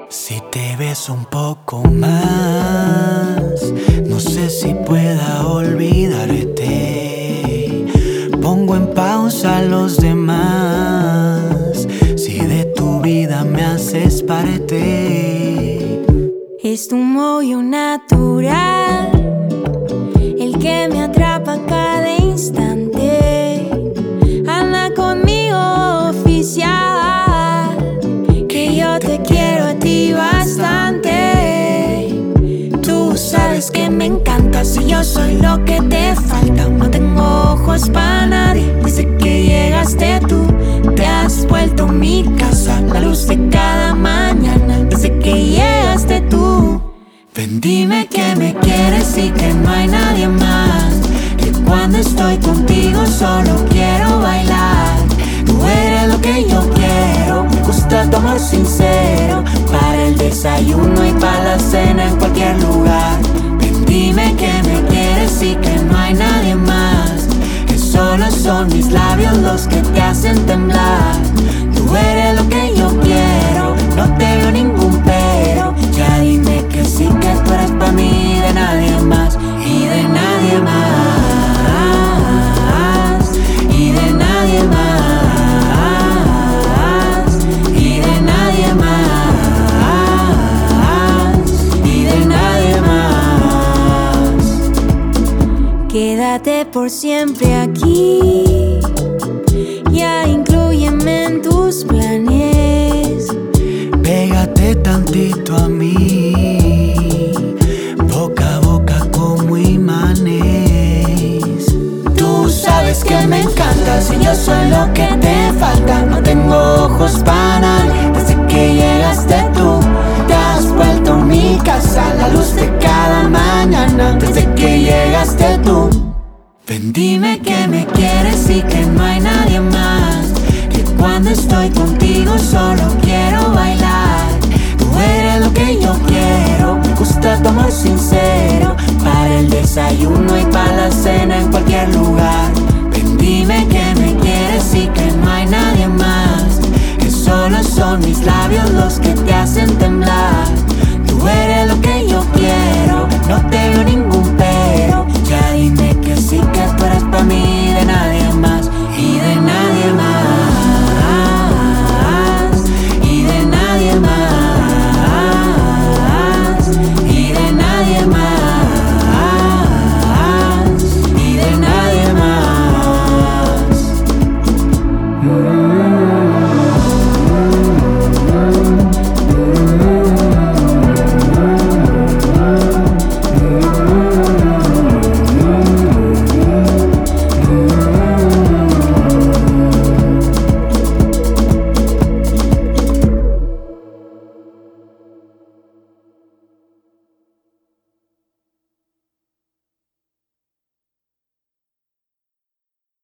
Si te beso un poco más, no sé si pueda olvidarte. Pongo en pausa a los demás, si de tu vida me haces parte. Es tu modo natural el que me atrapa cada instante. Anda conmigo, oficial, que yo te quiero a ti bastante. Tú sabes que me encantas y yo soy lo que te falta. No tengo ojos para nadie desde que llegaste tú. Te has vuelto mi casa, la luz de cada mañana desde que llegaste tú. Ven, dime que me quieres y que no hay nadie más, que cuando estoy contigo solo quiero bailar. Tú eres lo que yo quiero, me gusta tu amor sincero, para el desayuno y para la cena en cualquier lugar. Ven, dime que me quieres y que no hay nadie más, que solo son mis labios los que te hacen temblar. Tú eres lo que yo quiero, no te veo ningún pero. Ya dime que sí, que tú eres pa' mí, de nadie más y de nadie más, y de nadie más, y de nadie más, y de nadie más. Quédate por siempre aquí, ya inclúyeme en tus planes. Pégate tantito a mí, boca a boca como imanes. Tú sabes que me encantas y yo soy lo que te falta. No tengo ojos para nadie desde que llegaste tú. Te has vuelto mi casa, la luz de cada mañana desde que llegaste tú. Ven, dime que me quieres y que no hay nadie más, que cuando estoy contigo solo quiero bailar. Tú eres lo que yo quiero, me gusta tu amor sincero, para el desayuno y para la cena en cualquier lugar. Ven, dime que me quieres y que no hay nadie más, que solo son mis labios los que te hacen temblar.